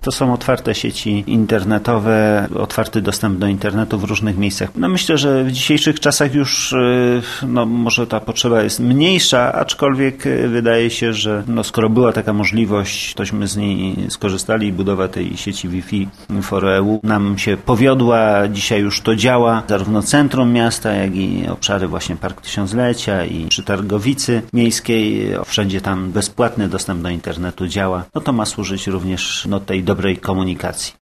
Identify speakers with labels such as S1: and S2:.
S1: To są otwarte sieci internetowe, otwarty dostęp do internetu w różnych miejscach. Myślę, że w dzisiejszych czasach już może ta potrzeba jest mniejsza, aczkolwiek wydaje się, że skoro była taka możliwość, tośmy z niej skorzystali i budowa tej sieci Wi-Fi for EU nam się powiodła. Dzisiaj już to działa, zarówno centrum miasta, jak i obszary właśnie Park Tysiąclecia i przy Targowicy Miejskiej. Wszędzie tam bezpłatny dostęp do internetu działa. To ma służyć również tej dobrej komunikacji.